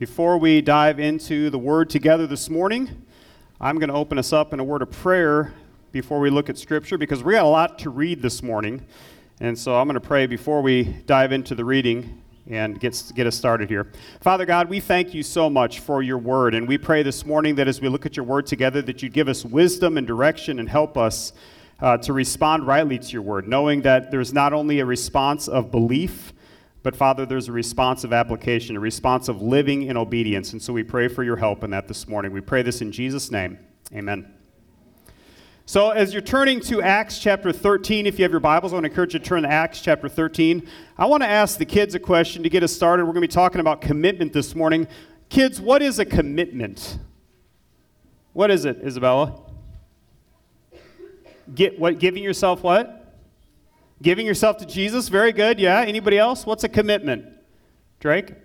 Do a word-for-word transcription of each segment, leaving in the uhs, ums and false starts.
Before we dive into the Word together this morning, I'm going to open us up in a word of prayer before we look at Scripture, because we got a lot to read this morning. And so I'm going to pray before we dive into the reading and get, get us started here. Father God, we thank you so much for your Word, and we pray this morning that as we look at your Word together, that you give us wisdom and direction and help us uh, to respond rightly to your Word, knowing that there's not only a response of belief, but Father, there's a response of application, a response of living in obedience. And so we pray for your help in that this morning. We pray this in Jesus' name. Amen. So as you're turning to Acts chapter thirteen, if you have your Bibles, I want to encourage you to turn to Acts chapter thirteen. I want to ask the kids a question to get us started. We're going to be talking about commitment this morning. Kids, what is a commitment? What is it, Isabella? Get what? Giving yourself what? Giving yourself to Jesus. Very good. Yeah. Anybody else? What's a commitment? Drake?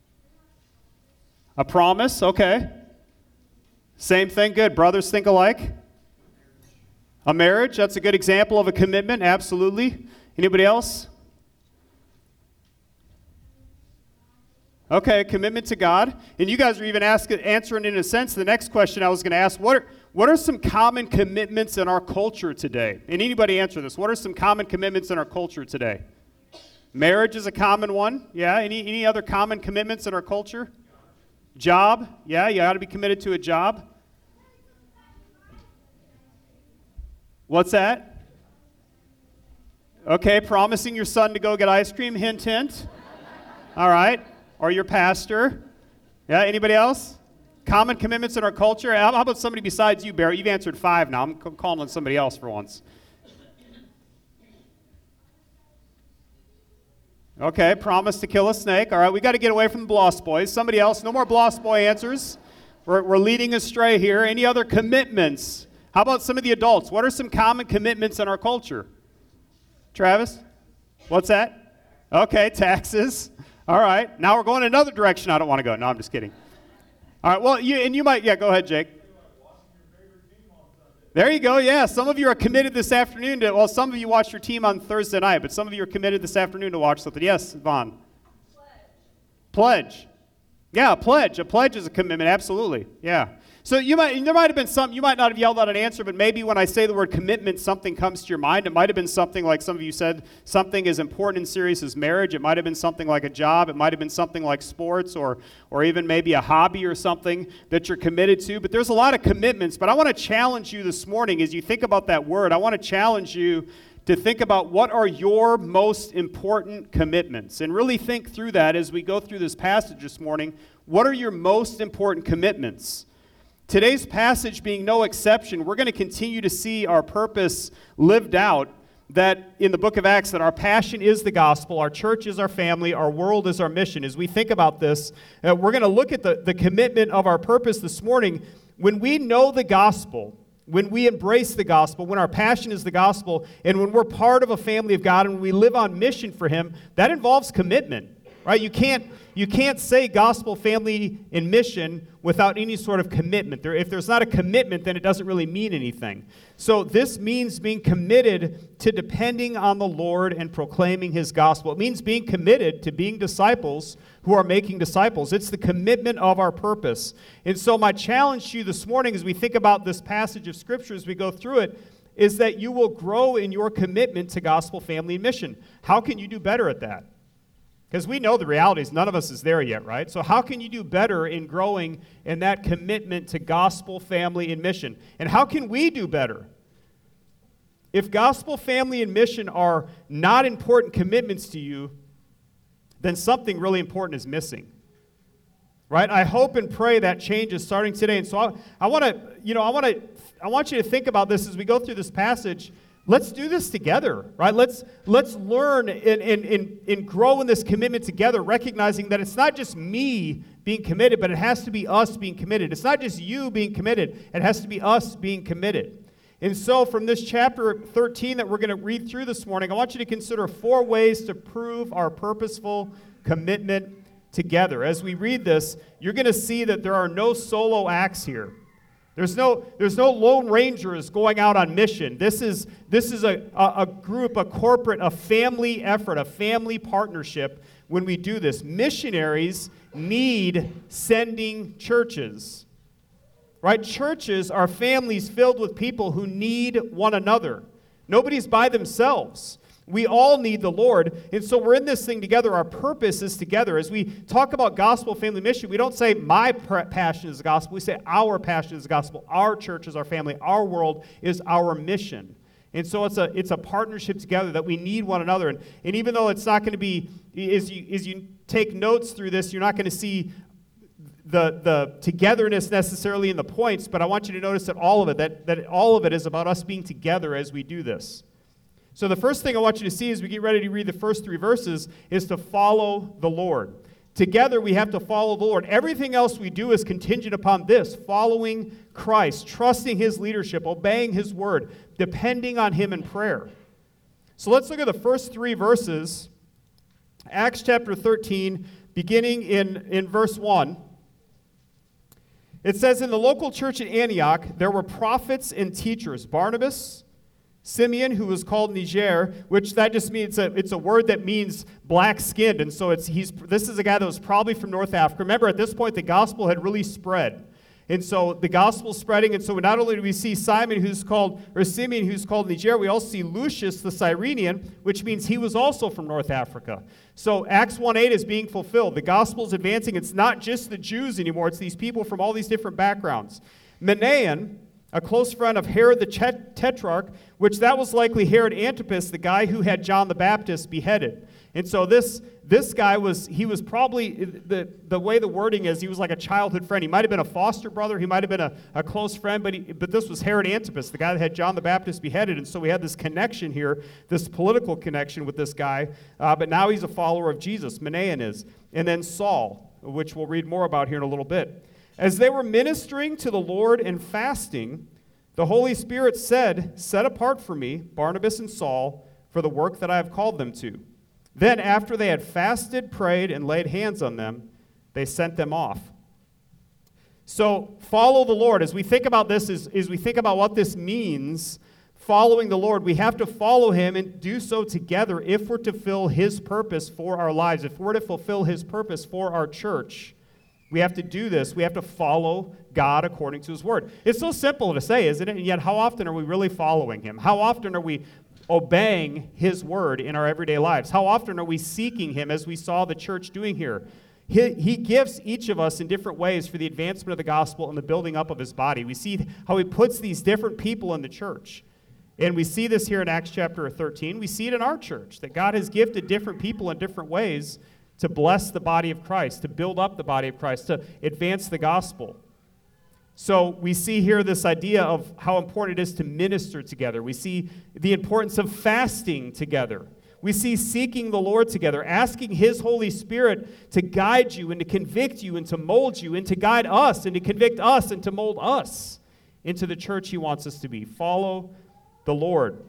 A promise. Okay. Same thing. Good. Brothers think alike. A marriage. That's a good example of a commitment. Absolutely. Anybody else? Okay, commitment to God. And you guys are even ask, answering in a sense the next question I was going to ask. What are, what are some common commitments in our culture today? And anybody answer this. What are some common commitments in our culture today? Marriage is a common one. Yeah, any, any other common commitments in our culture? Job. Yeah, you got to be committed to a job. What's that? Okay, promising your son to go get ice cream. Hint, hint. All right. Or your pastor. Yeah, anybody else? Common commitments in our culture. How about somebody besides you, Barry? You've answered five now. I'm calling on somebody else for once. Okay, promise to kill a snake. All right, we got to get away from the Bloss boys. Somebody else. No more Bloss boy answers. We're, we're leading astray here. Any other commitments? How about some of the adults? What are some common commitments in our culture? Travis? What's that? Okay, taxes. All right, now we're going another direction I don't want to go. No, I'm just kidding. All right, well, you and you might, yeah, go ahead, Jake. There you go, yeah. Some of you are committed this afternoon to, well, some of you watch your team on Thursday night, but some of you are committed this afternoon to watch something. Yes, Vaughn? Pledge. Pledge. Yeah, a pledge. A pledge is a commitment, absolutely, yeah. So you might, there might have been some, you might not have yelled out an answer, but maybe when I say the word commitment, something comes to your mind. It might have been something like some of you said, something as important and serious as marriage. It might have been something like a job. It might have been something like sports or, or even maybe a hobby or something that you're committed to. But there's a lot of commitments. But I want to challenge you this morning as you think about that word. I want to challenge you to think about what are your most important commitments. And really think through that as we go through this passage this morning. What are your most important commitments? Today's passage being no exception, we're going to continue to see our purpose lived out, that in the book of Acts, that our passion is the gospel, our church is our family, our world is our mission. As we think about this, uh, we're going to look at the, the commitment of our purpose this morning. When we know the gospel, when we embrace the gospel, when our passion is the gospel, and when we're part of a family of God and when we live on mission for Him, that involves commitment, right? You can't You can't say gospel, family, and mission without any sort of commitment. There, if there's not a commitment, then it doesn't really mean anything. So this means being committed to depending on the Lord and proclaiming His gospel. It means being committed to being disciples who are making disciples. It's the commitment of our purpose. And so my challenge to you this morning as we think about this passage of Scripture as we go through it is that you will grow in your commitment to gospel, family, and mission. How can you do better at that? Because we know the reality is none of us is there yet, right? So how can you do better in growing in that commitment to gospel, family, and mission? And how can we do better? If gospel, family, and mission are not important commitments to you, then something really important is missing, right? I hope and pray that changes starting today. And so I, I want to, you know, I want to, I want you to think about this as we go through this passage. Let's do this together, right? Let's let's learn and, and, and, and grow in this commitment together, recognizing that it's not just me being committed, but it has to be us being committed. It's not just you being committed. It has to be us being committed. And so from this chapter thirteen that we're going to read through this morning, I want you to consider four ways to prove our purposeful commitment together. As we read this, you're going to see that there are no solo acts here. There's no, there's no lone rangers going out on mission. This is, this is a, a, a group, a corporate, a family effort, a family partnership when we do this. Missionaries need sending churches. Right? Churches are families filled with people who need one another. Nobody's by themselves. We all need the Lord, and so we're in this thing together. Our purpose is together. As we talk about gospel family mission, we don't say my passion is the gospel. We say our passion is the gospel. Our church is our family. Our world is our mission. And so it's a it's a partnership together that we need one another. And, and even though it's not going to be, as you, as you take notes through this, you're not going to see the the togetherness necessarily in the points, but I want you to notice that all of it, that, that all of it is about us being together as we do this. So the first thing I want you to see as we get ready to read the first three verses is to follow the Lord. Together we have to follow the Lord. Everything else we do is contingent upon this, following Christ, trusting His leadership, obeying His word, depending on Him in prayer. So let's look at the first three verses. Acts chapter thirteen, beginning in, in verse one. It says, in the local church at Antioch, there were prophets and teachers, Barnabas, Simeon, who was called Niger, which that just means a, it's a word that means black-skinned, and so it's he's this is a guy that was probably from North Africa. Remember, at this point, the gospel had really spread, and so the gospel's spreading, and so not only do we see Simon, who's called, or Simeon, who's called Niger, we also see Lucius, the Cyrenian, which means he was also from North Africa. So Acts one eight is being fulfilled. The gospel's advancing. It's not just the Jews anymore. It's these people from all these different backgrounds. Manaen, a close friend of Herod the Tetrarch, which that was likely Herod Antipas, the guy who had John the Baptist beheaded. And so this this guy was, he was probably, the, the way the wording is, he was like a childhood friend. He might have been a foster brother. He might have been a, a close friend, but, he, but this was Herod Antipas, the guy that had John the Baptist beheaded. And so we had this connection here, this political connection with this guy. Uh, but now he's a follower of Jesus. Manaen is. And then Saul, which we'll read more about here in a little bit. As they were ministering to the Lord and fasting, the Holy Spirit said, set apart for me Barnabas and Saul for the work that I have called them to. Then after they had fasted, prayed, and laid hands on them, they sent them off. So follow the Lord. As we think about this, as, as we think about what this means, following the Lord, we have to follow Him and do so together if we're to fulfill His purpose for our lives, if we're to fulfill His purpose for our church. We have to do this. We have to follow God according to His word. It's so simple to say, isn't it? And yet how often are we really following Him? How often are we obeying His word in our everyday lives? How often are we seeking Him as we saw the church doing here? He, he gives each of us in different ways for the advancement of the gospel and the building up of His body. We see how He puts these different people in the church. And we see this here in Acts chapter thirteen. We see it in our church, that God has gifted different people in different ways to bless the body of Christ, to build up the body of Christ, to advance the gospel. So we see here this idea of how important it is to minister together. We see the importance of fasting together. We see seeking the Lord together, asking His Holy Spirit to guide you and to convict you and to mold you and to guide us and to convict us and to mold us into the church He wants us to be. Follow the Lord.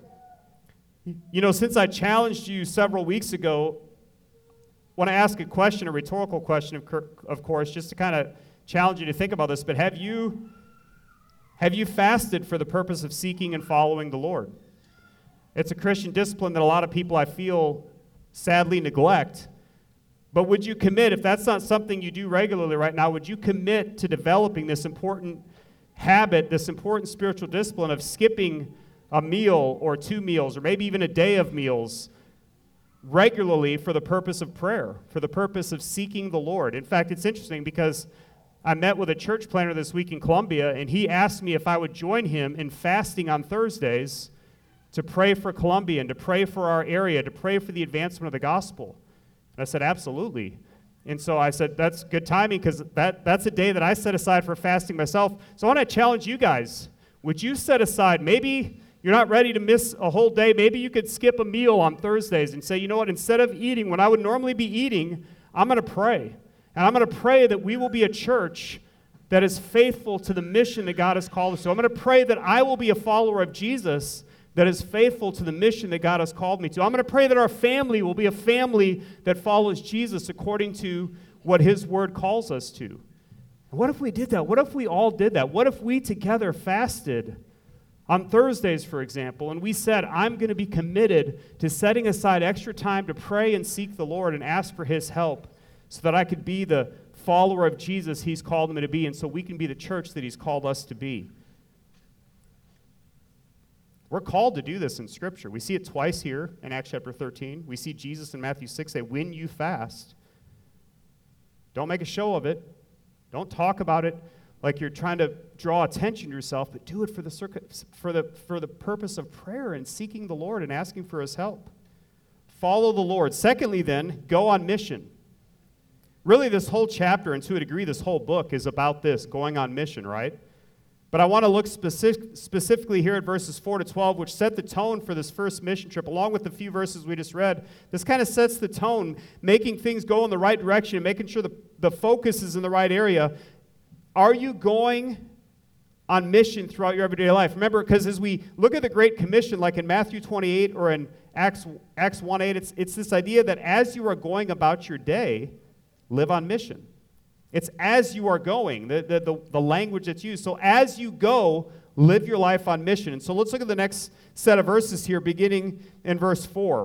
You know, since I challenged you several weeks ago, I want to ask a question, a rhetorical question, of, of course, just to kind of challenge you to think about this, but have you have you fasted for the purpose of seeking and following the Lord? It's a Christian discipline that a lot of people, I feel, sadly neglect. But would you commit, if that's not something you do regularly right now, would you commit to developing this important habit, this important spiritual discipline of skipping a meal or two meals or maybe even a day of meals regularly for the purpose of prayer, for the purpose of seeking the Lord? In fact, it's interesting because I met with a church planner this week in Columbia, and he asked me if I would join him in fasting on Thursdays to pray for Columbia and to pray for our area, to pray for the advancement of the gospel. And I said, absolutely. And so I said, that's good timing because that, that's a day that I set aside for fasting myself. So I want to challenge you guys. Would you set aside, maybe you're not ready to miss a whole day, maybe you could skip a meal on Thursdays and say, you know what, instead of eating when I would normally be eating, I'm going to pray. And I'm going to pray that we will be a church that is faithful to the mission that God has called us to. I'm going to pray that I will be a follower of Jesus that is faithful to the mission that God has called me to. I'm going to pray that our family will be a family that follows Jesus according to what His word calls us to. What if we did that? What if we all did that? What if we together fasted on Thursdays, for example, and we said, I'm going to be committed to setting aside extra time to pray and seek the Lord and ask for his help so that I could be the follower of Jesus he's called me to be, and so we can be the church that he's called us to be. We're called to do this in Scripture. We see it twice here in Acts chapter thirteen. We see Jesus in Matthew six say, when you fast, don't make a show of it. Don't talk about it like you're trying to draw attention to yourself, but do it for the, circuit, for the, for the purpose of prayer and seeking the Lord and asking for his help. Follow the Lord. Secondly, then, go on mission. Really, this whole chapter, and to a degree, this whole book is about this, going on mission, right? But I want to look specific, specifically here at verses four to twelve, which set the tone for this first mission trip, along with the few verses we just read. This kind of sets the tone, making things go in the right direction, making sure the, the focus is in the right area. Are you going on mission throughout your everyday life? Remember, because as we look at the Great Commission, like in Matthew twenty-eight or in Acts, Acts one eight, it's, it's this idea that as you are going about your day, live on mission. It's as you are going, the, the, the, the language that's used. So as you go, live your life on mission. And so let's look at the next set of verses here, beginning in verse four.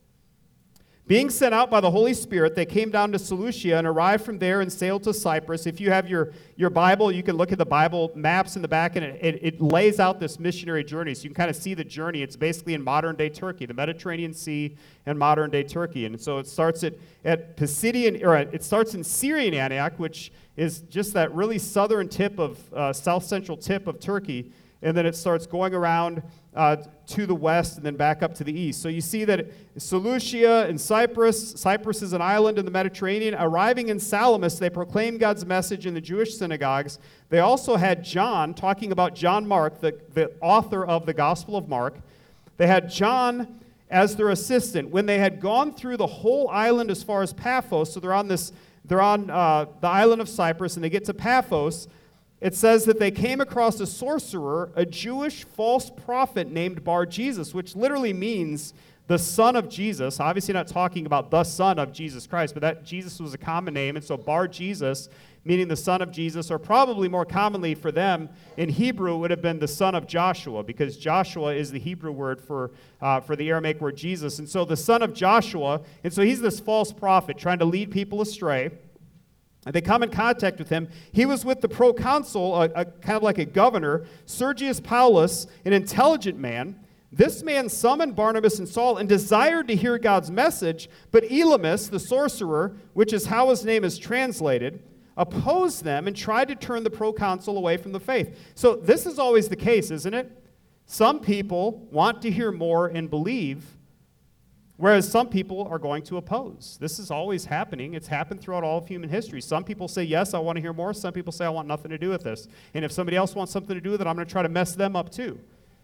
Being sent out by the Holy Spirit, they came down to Seleucia and arrived from there and sailed to Cyprus. If you have your, your Bible, you can look at the Bible maps in the back, and it, it, it lays out this missionary journey. So you can kind of see the journey. It's basically in modern-day Turkey, the Mediterranean Sea and modern-day Turkey. And so it starts at, at Pisidian, or it starts in Syrian Antioch, which is just that really southern tip of, uh, south-central tip of Turkey. And then it starts going around uh, to the west and then back up to the east. So you see that Seleucia and Cyprus, Cyprus is an island in the Mediterranean. Arriving in Salamis, they proclaimed God's message in the Jewish synagogues. They also had John, talking about John Mark, the, the author of the Gospel of Mark. They had John as their assistant. When they had gone through the whole island as far as Paphos, so they're on this, they're on uh, the island of Cyprus, and they get to Paphos. It says that they came across a sorcerer, a Jewish false prophet named Bar-Jesus, which literally means the son of Jesus. Obviously not talking about the son of Jesus Christ, but that Jesus was a common name, and so Bar-Jesus, meaning the son of Jesus, or probably more commonly for them in Hebrew would have been the son of Joshua, because Joshua is the Hebrew word for, uh, for the Aramaic word Jesus. And so the son of Joshua, and so he's this false prophet trying to lead people astray. And they come in contact with him. He was with the proconsul, a, a, kind of like a governor, Sergius Paulus, an intelligent man. This man summoned Barnabas and Saul and desired to hear God's message, but Elymas, the sorcerer, which is how his name is translated, opposed them and tried to turn the proconsul away from the faith. So this is always the case, isn't it? Some people want to hear more and believe, whereas some people are going to oppose. This is always happening. It's happened throughout all of human history. Some people say, yes, I want to hear more. Some people say, I want nothing to do with this. And if somebody else wants something to do with it, I'm going to try to mess them up too.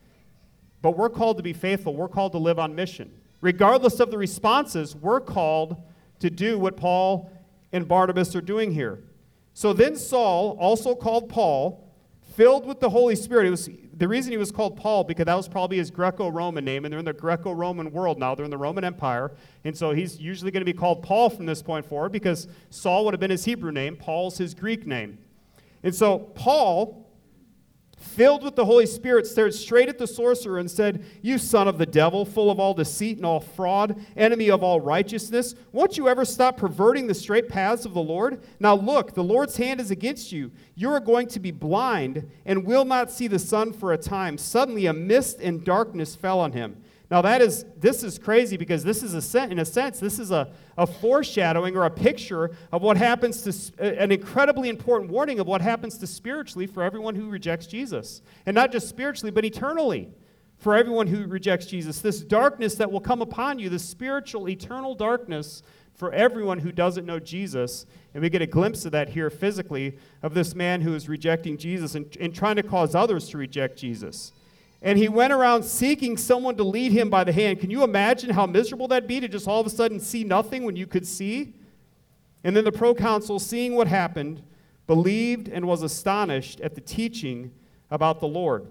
But we're called to be faithful. We're called to live on mission. Regardless of the responses, we're called to do what Paul and Barnabas are doing here. So then Saul, also called Paul, filled with the Holy Spirit. It was the reason he was called Paul, because that was probably his Greco-Roman name, and they're in the Greco-Roman world now. They're in the Roman Empire, and so he's usually going to be called Paul from this point forward, because Saul would have been his Hebrew name. Paul's his Greek name. And so Paul, filled with the Holy Spirit, stared straight at the sorcerer and said, "You son of the devil, full of all deceit and all fraud, enemy of all righteousness, won't you ever stop perverting the straight paths of the Lord? Now look, the Lord's hand is against you. You are going to be blind and will not see the sun for a time." Suddenly a mist and darkness fell on him. Now that is, this is crazy, because this is, a sen- in a sense, this is a, a foreshadowing or a picture of what happens to, an incredibly important warning of what happens to spiritually for everyone who rejects Jesus. And not just spiritually, but eternally for everyone who rejects Jesus. This darkness that will come upon you, this spiritual, eternal darkness for everyone who doesn't know Jesus. And we get a glimpse of that here physically, of this man who is rejecting Jesus and, and trying to cause others to reject Jesus. And he went around seeking someone to lead him by the hand. Can you imagine how miserable that'd be to just all of a sudden see nothing when you could see? And then the proconsul, seeing what happened, believed and was astonished at the teaching about the Lord.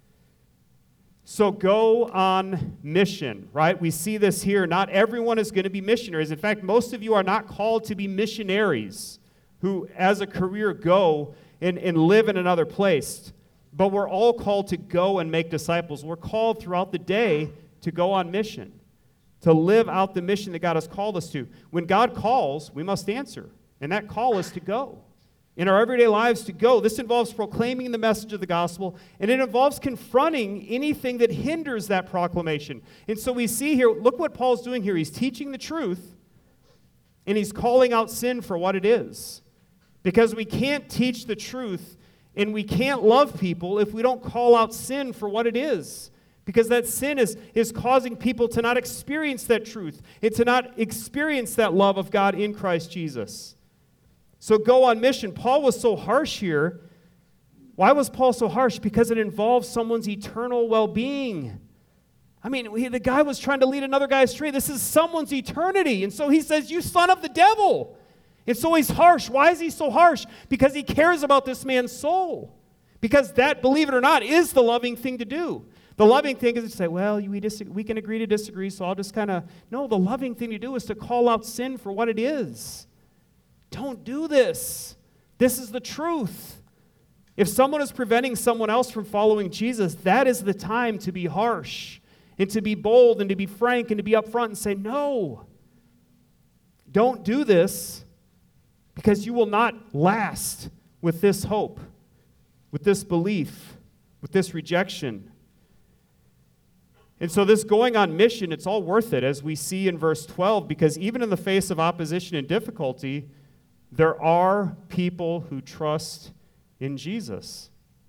So go on mission, right? We see this here. Not everyone is going to be missionaries. In fact, most of you are not called to be missionaries who, as a career, go and, and live in another place. but we're all called to go and make disciples. We're called throughout the day to go on mission, to live out the mission that God has called us to. When God calls, we must answer, and that call is to go. In our everyday lives, to go. This involves proclaiming the message of the gospel, and it involves confronting anything that hinders that proclamation. And so we see here, look what Paul's doing here. He's teaching the truth, and he's calling out sin for what it is. Because we can't teach the truth and we can't love people if we don't call out sin for what it is. Because that sin is, is causing people to not experience that truth and to not experience that love of God in Christ Jesus. So go on mission. Paul was so harsh here. Why was Paul so harsh? Because it involves someone's eternal well-being. I mean, he, the guy was trying to lead another guy astray. This is someone's eternity. And so he says, you son of the devil. And so he's harsh. Why is he so harsh? Because he cares about this man's soul. Because that, believe it or not, is the loving thing to do. The loving thing is to say, well, we, dis- we can agree to disagree, so I'll just kind of... No, the loving thing to do is to call out sin for what it is. Don't do this. This is the truth. If someone is preventing someone else from following Jesus, that is the time to be harsh and to be bold and to be frank and to be upfront and say, no, don't do this, because you will not last with this hope, with this belief, with this rejection. And so this going on mission, it's all worth it, as we see in verse twelve, because even in the face of opposition and difficulty, there are people who trust in Jesus.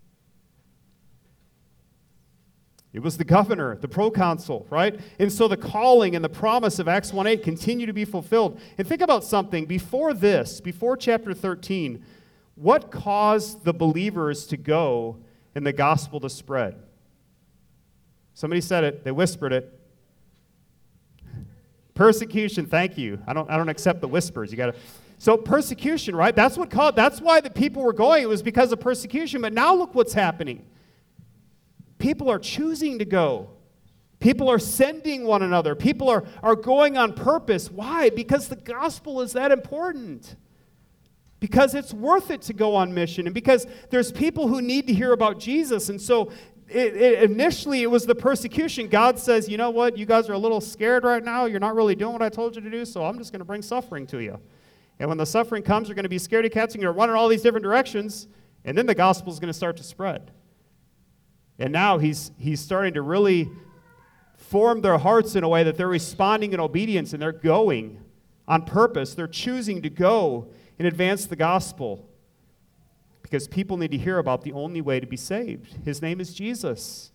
It was the governor, the proconsul, right? And so the calling and the promise of Acts one eight continue to be fulfilled. And think about something. Before this, before chapter thirteen, what caused the believers to go and the gospel to spread? Somebody said it. They whispered it. Persecution. Thank you. I don't. I don't accept the whispers. You got to. So persecution, right? That's what called. That's why the people were going. It was because of persecution. But now look what's happening. People are choosing to go. People are sending one another. People are, are going on purpose. Why? Because the gospel is that important. Because it's worth it to go on mission. And because there's people who need to hear about Jesus. And so it, it, initially it was the persecution. God says, you know what? You guys are a little scared right now. You're not really doing what I told you to do. So I'm just going to bring suffering to you. And when the suffering comes, you're going to be scaredy cats. You're going to run in all these different directions. And then the gospel is going to start to spread. And now he's he's starting to really form their hearts in a way that they're responding in obedience and they're going on purpose. They're choosing to go and advance the gospel because people need to hear about the only way to be saved. His name is Jesus.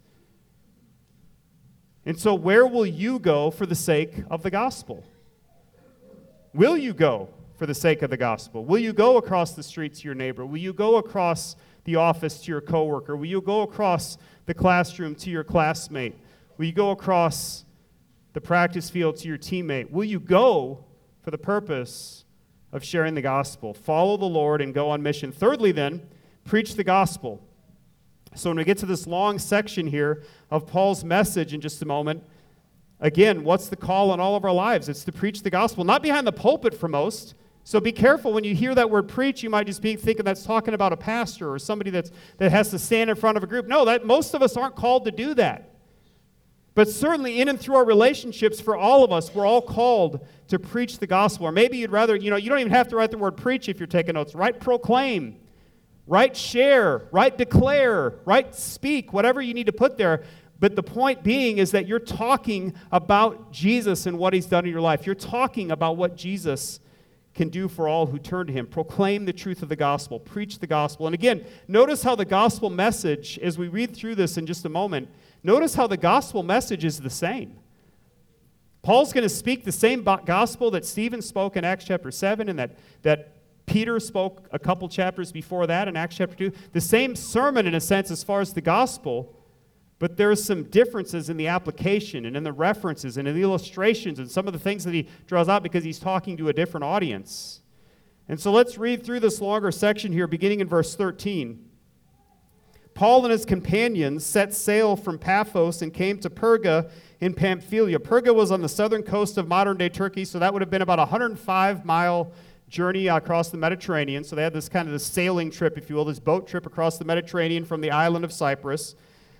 And so where will you go for the sake of the gospel? Will you go for the sake of the gospel? Will you go across the street to your neighbor? Will you go across the office to your coworker? Will you go across the classroom to your classmate? Will you go across the practice field to your teammate? Will you go for the purpose of sharing the gospel? Follow the Lord and go on mission. Thirdly, then, preach the gospel. So when we get to this long section here of Paul's message in just a moment, again, what's the call in all of our lives? It's to preach the gospel, not behind the pulpit for most. So be careful when you hear that word preach. You might just be thinking that's talking about a pastor or somebody that's, that has to stand in front of a group. No, that most of us aren't called to do that. But certainly in and through our relationships, for all of us, we're all called to preach the gospel. Or maybe you'd rather, you know, you don't even have to write the word preach if you're taking notes. Write proclaim, write share, write declare, write speak, whatever you need to put there. But the point being is that you're talking about Jesus and what he's done in your life. You're talking about what Jesus can do for all who turn to him. Proclaim the truth of the gospel. Preach the gospel. And again, notice how the gospel message, as we read through this in just a moment, notice how the gospel message is the same. Paul's going to speak the same gospel that Stephen spoke in Acts chapter seven and that, that Peter spoke a couple chapters before that in Acts chapter two. The same sermon in a sense as far as the gospel, but there's some differences in the application and in the references and in the illustrations and some of the things that he draws out because he's talking to a different audience. And so let's read through this longer section here, beginning in verse thirteen. Paul and his companions set sail from Paphos and came to Perga in Pamphylia. Perga was on the southern coast of modern-day Turkey, so that would have been about a one hundred five mile journey across the Mediterranean. So they had this kind of this sailing trip, if you will, this boat trip across the Mediterranean from the island of Cyprus.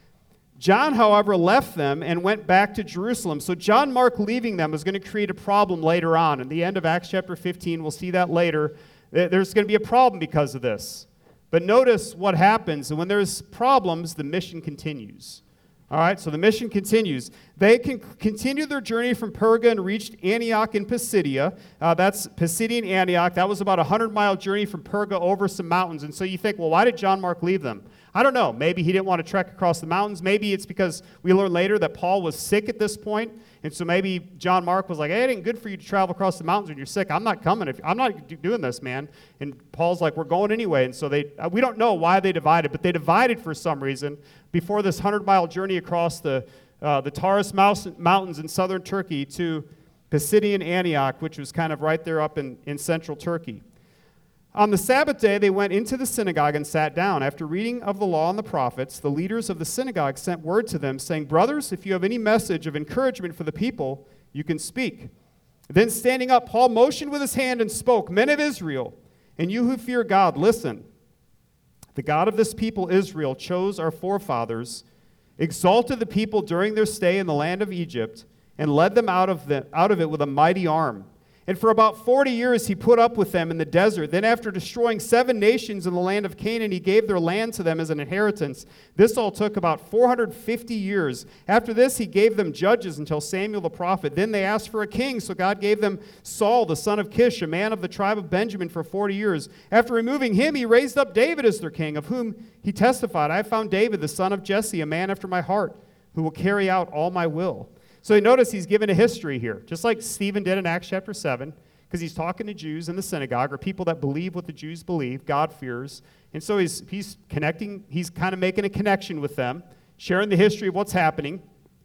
John, however, left them and went back to Jerusalem. So John Mark leaving them is going to create a problem later on. In the end of Acts chapter fifteen, we'll see that later. There's going to be a problem because of this. But notice what happens. And when there's problems, the mission continues. All right, so the mission continues. They can continue their journey from Perga and reached Antioch in Pisidia. Uh, that's Pisidian Antioch. That was about a hundred-mile journey from Perga over some mountains. And so you think, well, why did John Mark leave them? I don't know. Maybe he didn't want to trek across the mountains. Maybe it's because we learn later that Paul was sick at this point. And so maybe John Mark was like, hey, it ain't good for you to travel across the mountains when you're sick. I'm not coming. If, I'm not doing this, man. And Paul's like, we're going anyway. And so they, we don't know why they divided, but they divided for some reason before this hundred-mile journey across the, uh, the Taurus Mountains in southern Turkey to Pisidian Antioch, which was kind of right there up in, in central Turkey. On the Sabbath day, they went into the synagogue and sat down. After reading of the law and the prophets, the leaders of the synagogue sent word to them, saying, brothers, if you have any message of encouragement for the people, you can speak. Then standing up, Paul motioned with his hand and spoke, men of Israel, and you who fear God, listen. The God of this people, Israel, chose our forefathers, exalted the people during their stay in the land of Egypt, and led them out of, the, out of it with a mighty arm. And for about forty years he put up with them in the desert. Then after destroying seven nations in the land of Canaan, he gave their land to them as an inheritance. This all took about four hundred fifty years. After this he gave them judges until Samuel the prophet. Then they asked for a king, so God gave them Saul the son of Kish, a man of the tribe of Benjamin, for forty years. After removing him, he raised up David as their king, of whom he testified, I have found David the son of Jesse, a man after my heart, who will carry out all my will. So you notice he's given a history here, just like Stephen did in Acts chapter seven, because he's talking to Jews in the synagogue, or people that believe what the Jews believe, God-fears. And so he's, he's connecting, he's kind of making a connection with them, sharing the history of what's happening.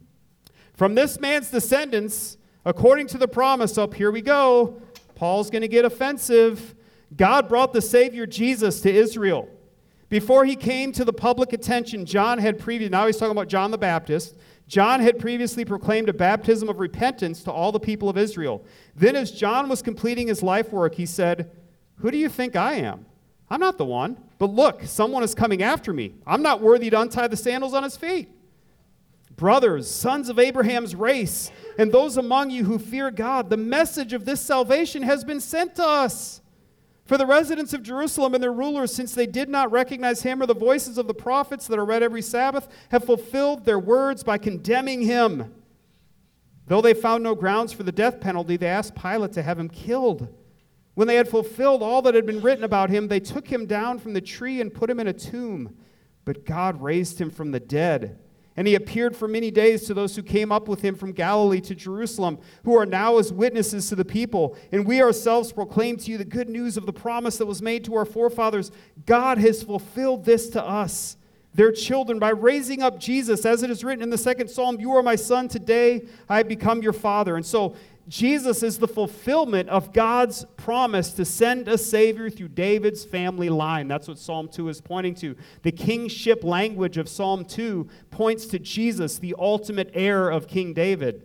From this man's descendants, according to the promise, up here we go, Paul's going to get offensive. God brought the Savior Jesus to Israel. Before he came to the public attention, John had previously, now he's talking about John the Baptist, John had previously proclaimed a baptism of repentance to all the people of Israel. Then as John was completing his life work, he said, who do you think I am? I'm not the one. But look, someone is coming after me. I'm not worthy to untie the sandals on his feet. Brothers, sons of Abraham's race, and those among you who fear God, the message of this salvation has been sent to us. For the residents of Jerusalem and their rulers, since they did not recognize him or the voices of the prophets that are read every Sabbath, have fulfilled their words by condemning him. Though they found no grounds for the death penalty, they asked Pilate to have him killed. When they had fulfilled all that had been written about him, they took him down from the tree and put him in a tomb. But God raised him from the dead. And he appeared for many days to those who came up with him from Galilee to Jerusalem, who are now as witnesses to the people. And we ourselves proclaim to you the good news of the promise that was made to our forefathers. God has fulfilled this to us, their children, by raising up Jesus. As it is written in the second Psalm, you are my son, today I have become your father. And so Jesus is the fulfillment of God's promise to send a Savior through David's family line. That's what Psalm two is pointing to. The kingship language of Psalm two points to Jesus, the ultimate heir of King David.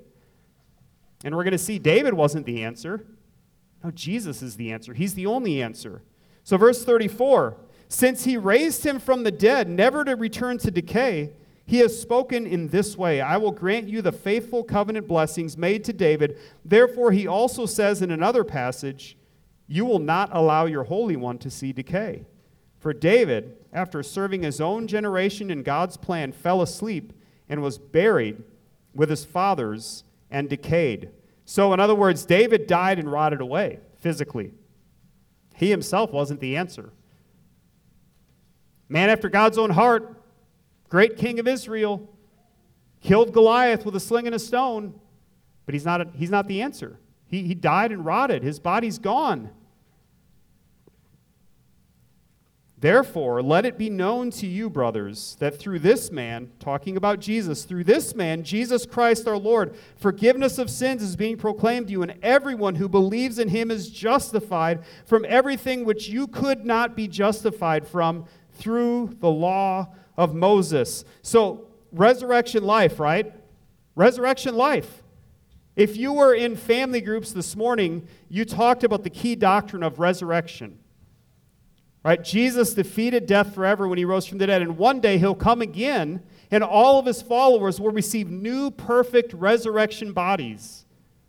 And we're going to see David wasn't the answer. No, Jesus is the answer. He's the only answer. So verse thirty-four, since he raised him from the dead, never to return to decay, he has spoken in this way, I will grant you the faithful covenant blessings made to David. Therefore, he also says in another passage, you will not allow your Holy One to see decay. For David, after serving his own generation in God's plan, fell asleep and was buried with his fathers and decayed. So, in other words, David died and rotted away physically. He himself wasn't the answer. Man after God's own heart, great king of Israel, killed Goliath with a sling and a stone, but he's not, a, he's not the answer. He, he died and rotted. His body's gone. Therefore, let it be known to you, brothers, that through this man, talking about Jesus, through this man, Jesus Christ our Lord, forgiveness of sins is being proclaimed to you, and everyone who believes in him is justified from everything which you could not be justified from through the law of Moses. So, resurrection life, right? Resurrection life. If you were in family groups this morning, you talked about the key doctrine of resurrection. Right? Jesus defeated death forever when he rose from the dead, and one day he'll come again, and all of his followers will receive new, perfect resurrection bodies.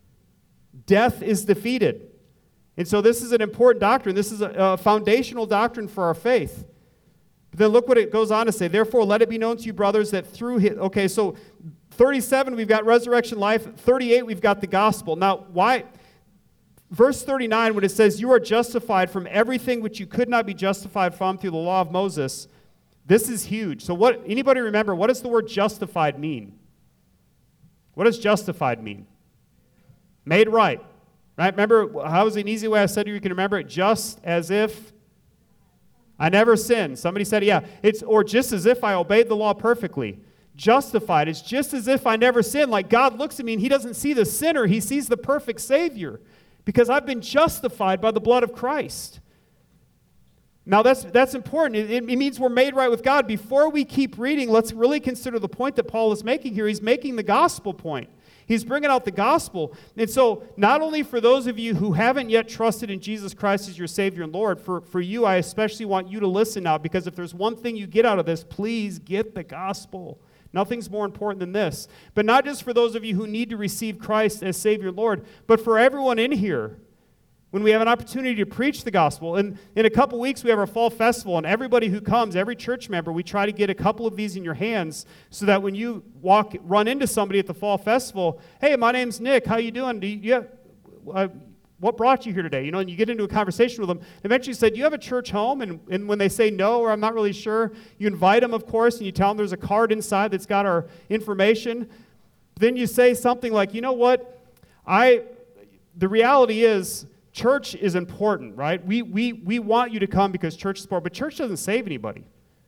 Death is defeated. And so this is an important doctrine. This is a, a foundational doctrine for our faith. But then look what it goes on to say. Therefore, let it be known to you, brothers, that through his... Okay, so thirty-seven, we've got resurrection life. thirty-eight, we've got the gospel. Now, why... Verse thirty-nine, when it says, you are justified from everything which you could not be justified from through the law of Moses, this is huge. So what? Anybody remember, what does the word justified mean? What does justified mean? Made right. Right? Remember, how is an easy way I said you can remember it? Just as if I never sinned. Somebody said, yeah. It's or just as if I obeyed the law perfectly. Justified is just as if I never sinned. Like God looks at me and he doesn't see the sinner. He sees the perfect Savior. Because I've been justified by the blood of Christ. Now that's that's important. It, it means we're made right with God. Before we keep reading, let's really consider the point that Paul is making here. He's making the gospel point. He's bringing out the gospel. And so not only for those of you who haven't yet trusted in Jesus Christ as your Savior and Lord, for, for you, I especially want you to listen now, because if there's one thing you get out of this, please get the gospel. Nothing's more important than this. But not just for those of you who need to receive Christ as Savior and Lord, but for everyone in here. When we have an opportunity to preach the gospel. And in a couple weeks, we have our fall festival, and everybody who comes, every church member, we try to get a couple of these in your hands so that when you walk, run into somebody at the fall festival, hey, my name's Nick, how you doing? Do you, you have, uh, what brought you here today? You know, and you get into a conversation with them. Eventually you say, do you have a church home? And, and when they say no, or I'm not really sure, you invite them, of course, and you tell them there's a card inside that's got our information. Then you say something like, you know what? I, the reality is, church is important, right? We, we, we want you to come because church is important, but church doesn't save anybody.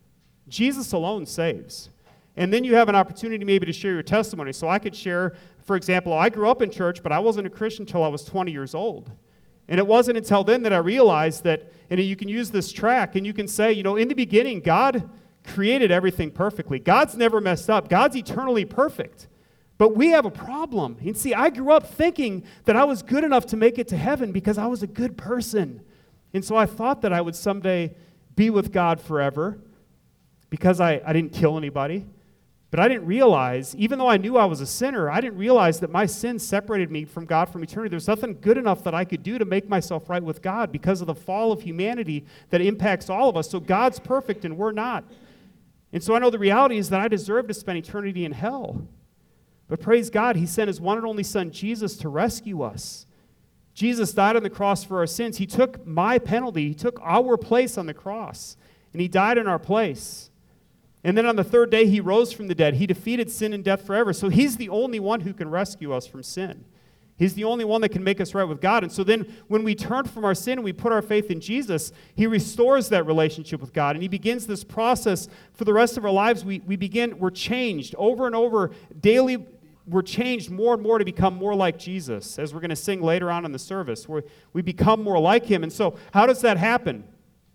Jesus alone saves. And then you have an opportunity maybe to share your testimony. So I could share, for example, I grew up in church, but I wasn't a Christian until I was twenty years old. And it wasn't until then that I realized that, and you can use this track, and you can say, you know, in the beginning, God created everything perfectly. God's never messed up. God's eternally perfect. But we have a problem. And see, I grew up thinking that I was good enough to make it to heaven because I was a good person. And so I thought that I would someday be with God forever because I, I didn't kill anybody. But I didn't realize, even though I knew I was a sinner, I didn't realize that my sin separated me from God from eternity. There's nothing good enough that I could do to make myself right with God because of the fall of humanity that impacts all of us. So God's perfect and we're not. And so I know the reality is that I deserve to spend eternity in hell. But praise God, he sent his one and only son, Jesus, to rescue us. Jesus died on the cross for our sins. He took my penalty. He took our place on the cross. And he died in our place. And then on the third day, he rose from the dead. He defeated sin and death forever. So he's the only one who can rescue us from sin. He's the only one that can make us right with God. And so then when we turn from our sin and we put our faith in Jesus, he restores that relationship with God. And he begins this process for the rest of our lives. We, we begin, we're changed over and over daily. We're changed more and more to become more like Jesus, as we're going to sing later on in the service, where we become more like him. And so how does that happen?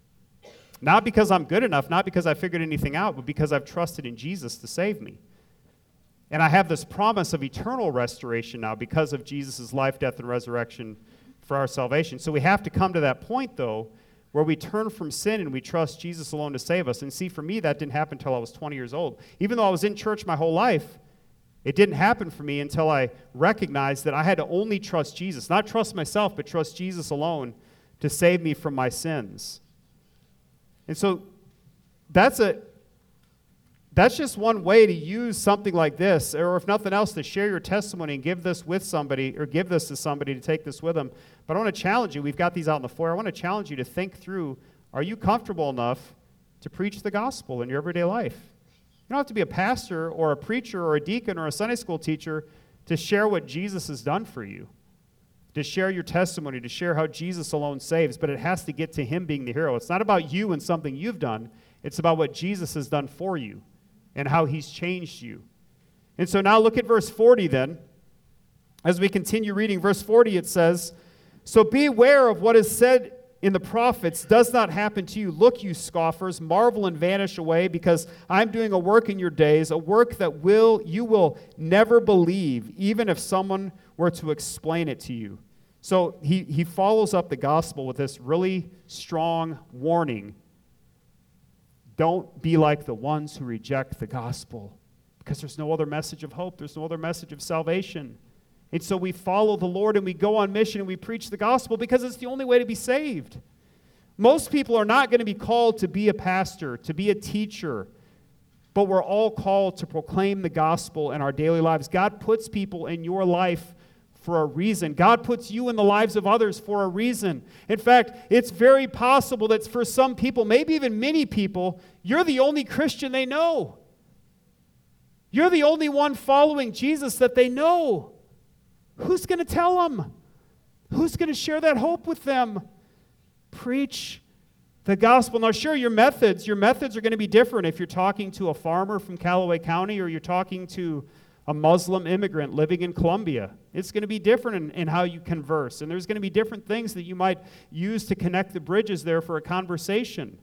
Not because I'm good enough, not because I figured anything out, but because I've trusted in Jesus to save me. And I have this promise of eternal restoration now because of Jesus' life, death, and resurrection for our salvation. So we have to come to that point, though, where we turn from sin and we trust Jesus alone to save us. And see, for me, that didn't happen until I was twenty years old. Even though I was in church my whole life, it didn't happen for me until I recognized that I had to only trust Jesus. Not trust myself, but trust Jesus alone to save me from my sins. And so that's a that's just one way to use something like this, or if nothing else, to share your testimony and give this with somebody, or give this to somebody to take this with them. But I want to challenge you. We've got these out on the floor. I want to challenge you to think through, are you comfortable enough to preach the gospel in your everyday life? You don't have to be a pastor or a preacher or a deacon or a Sunday school teacher to share what Jesus has done for you, to share your testimony, to share how Jesus alone saves, but it has to get to him being the hero. It's not about you and something you've done. It's about what Jesus has done for you and how he's changed you. And so now look at verse forty then. As we continue reading verse forty, it says, so be aware of what is said in the prophets does not happen to you. Look, you scoffers, marvel and vanish away, because I'm doing a work in your days, a work that will you will never believe, even if someone were to explain it to you. So he, he follows up the gospel with this really strong warning. Don't be like the ones who reject the gospel, because there's no other message of hope. There's no other message of salvation. And so we follow the Lord and we go on mission and we preach the gospel because it's the only way to be saved. Most people are not going to be called to be a pastor, to be a teacher, but we're all called to proclaim the gospel in our daily lives. God puts people in your life for a reason. God puts you in the lives of others for a reason. In fact, it's very possible that for some people, maybe even many people, you're the only Christian they know. You're the only one following Jesus that they know. Who's going to tell them? Who's going to share that hope with them? Preach the gospel. Now, sure, your methods, your methods are going to be different if you're talking to a farmer from Callaway County or you're talking to a Muslim immigrant living in Colombia. It's going to be different in, in how you converse, and there's going to be different things that you might use to connect the bridges there for a conversation.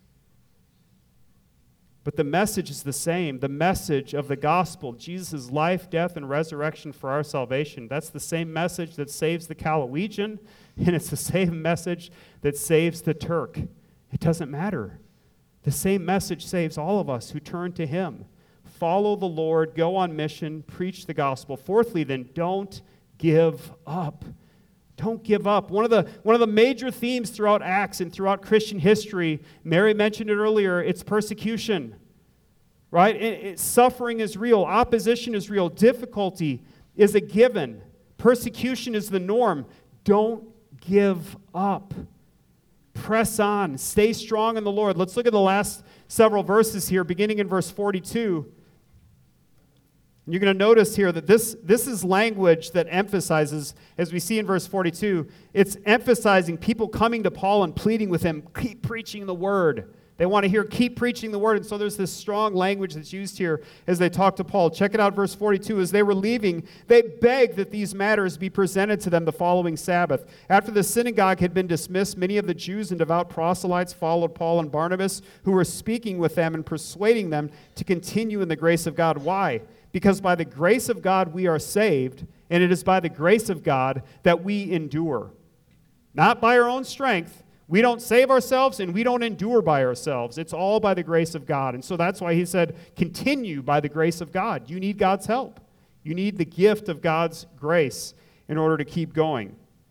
But the message is the same. The message of the gospel, Jesus' life, death, and resurrection for our salvation. That's the same message that saves the Calawegian, and it's the same message that saves the Turk. It doesn't matter. The same message saves all of us who turn to Him. Follow the Lord, go on mission, preach the gospel. Fourthly, then, don't give up. Don't give up. One of the one of the major themes throughout Acts and throughout Christian history, Mary mentioned it earlier, it's persecution. Right? It, it, suffering is real. Opposition is real. Difficulty is a given. Persecution is the norm. Don't give up. Press on. Stay strong in the Lord. Let's look at the last several verses here, beginning in verse forty-two. You're going to notice here that this, this is language that emphasizes, as we see in verse forty-two, it's emphasizing people coming to Paul and pleading with him, keep preaching the word. They want to hear, keep preaching the word. And so there's this strong language that's used here as they talk to Paul. Check it out, verse forty-two. As they were leaving, they begged that these matters be presented to them the following Sabbath. After the synagogue had been dismissed, many of the Jews and devout proselytes followed Paul and Barnabas, who were speaking with them and persuading them to continue in the grace of God. Why? Because by the grace of God we are saved, and it is by the grace of God that we endure. Not by our own strength. We don't save ourselves, and we don't endure by ourselves. It's all by the grace of God. And so that's why he said, continue by the grace of God. You need God's help. You need the gift of God's grace in order to keep going.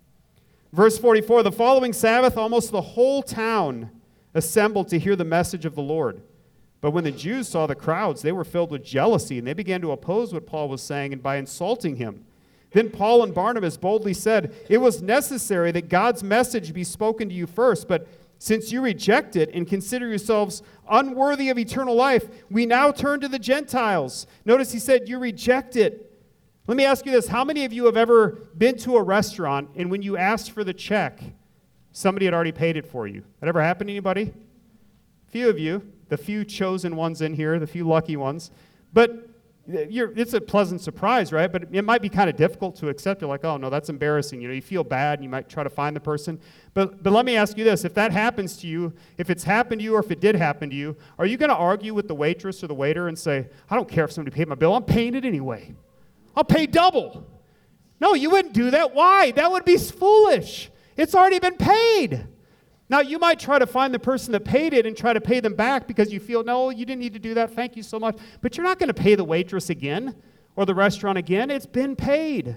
Verse forty-four, the following Sabbath, almost the whole town assembled to hear the message of the Lord. But when the Jews saw the crowds, they were filled with jealousy, and they began to oppose what Paul was saying, and by insulting him. Then Paul and Barnabas boldly said, it was necessary that God's message be spoken to you first, but since you reject it and consider yourselves unworthy of eternal life, we now turn to the Gentiles. Notice he said, you reject it. Let me ask you this. How many of you have ever been to a restaurant, and when you asked for the check, somebody had already paid it for you? That ever happened to anybody? A few of you. The few chosen ones in here, the few lucky ones. But you're, it's a pleasant surprise, right? But it might be kind of difficult to accept. You're like, oh, no, that's embarrassing. You know, you feel bad, and you might try to find the person. But, but let me ask you this. If that happens to you, if it's happened to you or if it did happen to you, are you going to argue with the waitress or the waiter and say, I don't care if somebody paid my bill. I'm paying it anyway. I'll pay double. No, you wouldn't do that. Why? That would be foolish. It's already been paid. Now, you might try to find the person that paid it and try to pay them back because you feel, no, you didn't need to do that. Thank you so much. But you're not going to pay the waitress again or the restaurant again. It's been paid.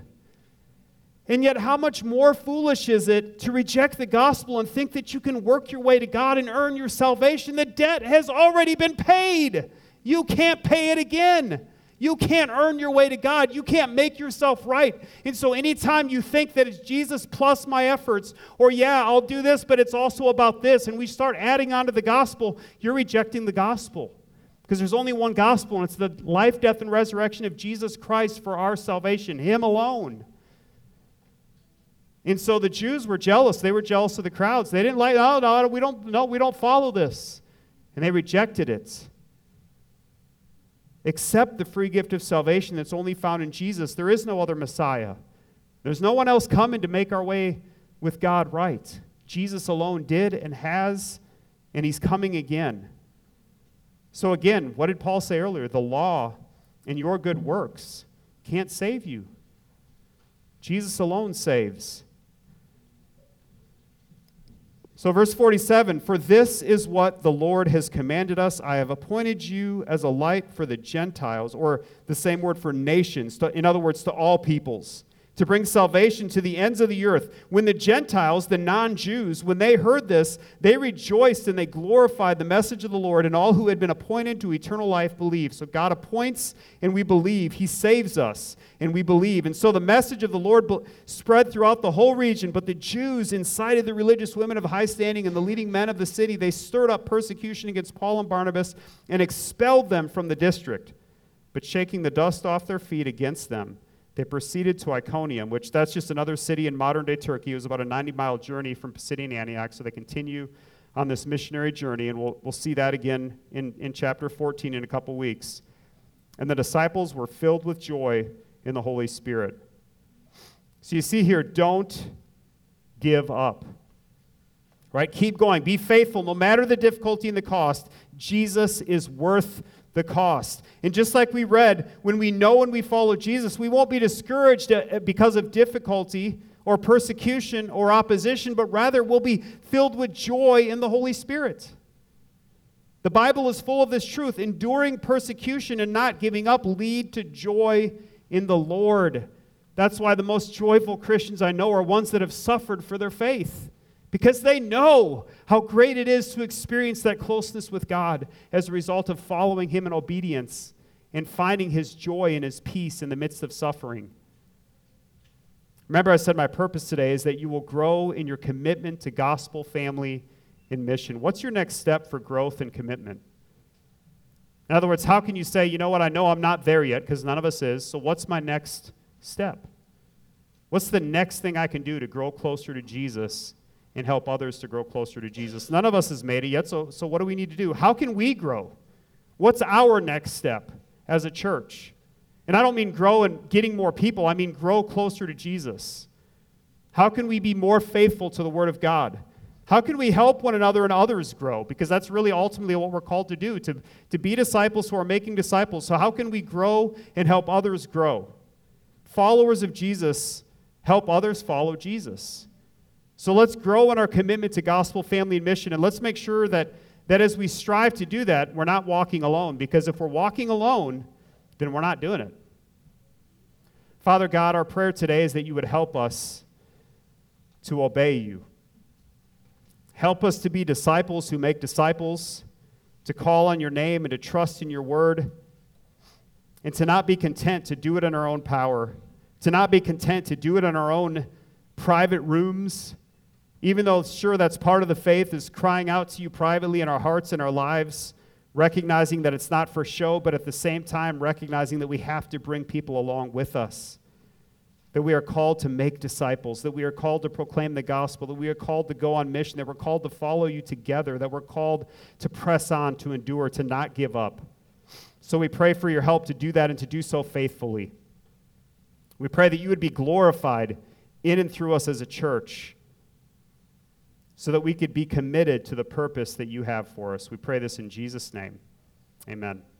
And yet, how much more foolish is it to reject the gospel and think that you can work your way to God and earn your salvation? The debt has already been paid. You can't pay it again. You can't earn your way to God. You can't make yourself right. And so anytime you think that it's Jesus plus my efforts, or yeah, I'll do this, but it's also about this, and we start adding on to the gospel, you're rejecting the gospel. Because there's only one gospel, and it's the life, death, and resurrection of Jesus Christ for our salvation, Him alone. And so the Jews were jealous. They were jealous of the crowds. They didn't like, oh, no, we don't, no, we don't follow this. And they rejected it. Accept the free gift of salvation that's only found in Jesus. There is no other Messiah. There's no one else coming to make our way with God right. Jesus alone did and has, and he's coming again. So again, what did Paul say earlier? The law and your good works can't save you. Jesus alone saves. So verse forty-seven, for this is what the Lord has commanded us. I have appointed you as a light for the Gentiles, or the same word for nations, to, in other words, to all peoples, to bring salvation to the ends of the earth. When the Gentiles, the non-Jews, when they heard this, they rejoiced and they glorified the message of the Lord, and all who had been appointed to eternal life believed. So God appoints and we believe. He saves us and we believe. And so the message of the Lord be- spread throughout the whole region, but the Jews incited the religious women of high standing and the leading men of the city. They stirred up persecution against Paul and Barnabas and expelled them from the district. But shaking the dust off their feet against them, they proceeded to Iconium, which that's just another city in modern-day Turkey. It was about a ninety-mile journey from Pisidian Antioch, so they continue on this missionary journey, and we'll, we'll see that again in, in chapter fourteen in a couple weeks. And the disciples were filled with joy in the Holy Spirit. So you see here, don't give up. Right? Keep going. Be faithful. No matter the difficulty and the cost, Jesus is worth the cost. And just like we read, when we know and we follow Jesus, we won't be discouraged because of difficulty or persecution or opposition, but rather we'll be filled with joy in the Holy Spirit. The Bible is full of this truth. Enduring persecution and not giving up lead to joy in the Lord. That's why the most joyful Christians I know are ones that have suffered for their faith, because they know how great it is to experience that closeness with God as a result of following Him in obedience and finding His joy and His peace in the midst of suffering. Remember, I said my purpose today is that you will grow in your commitment to gospel, family, and mission. What's your next step for growth and commitment? In other words, how can you say, you know what, I know I'm not there yet, because none of us is, so what's my next step? What's the next thing I can do to grow closer to Jesus and help others to grow closer to Jesus? None of us has made it yet, so, so what do we need to do? How can we grow? What's our next step as a church? And I don't mean grow and getting more people, I mean grow closer to Jesus. How can we be more faithful to the Word of God? How can we help one another and others grow? Because that's really ultimately what we're called to do, to, to be disciples who are making disciples. So how can we grow and help others grow? Followers of Jesus help others follow Jesus. So let's grow in our commitment to gospel, family, and mission, and let's make sure that, that as we strive to do that, we're not walking alone, because if we're walking alone, then we're not doing it. Father God, our prayer today is that you would help us to obey you. Help us to be disciples who make disciples, to call on your name and to trust in your word, and to not be content to do it in our own power, to not be content to do it in our own private rooms, even though, sure, that's part of the faith, is crying out to you privately in our hearts and our lives, recognizing that it's not for show, but at the same time recognizing that we have to bring people along with us, that we are called to make disciples, that we are called to proclaim the gospel, that we are called to go on mission, that we're called to follow you together, that we're called to press on, to endure, to not give up. So we pray for your help to do that and to do so faithfully. We pray that you would be glorified in and through us as a church, so that we could be committed to the purpose that you have for us. We pray this in Jesus' name. Amen.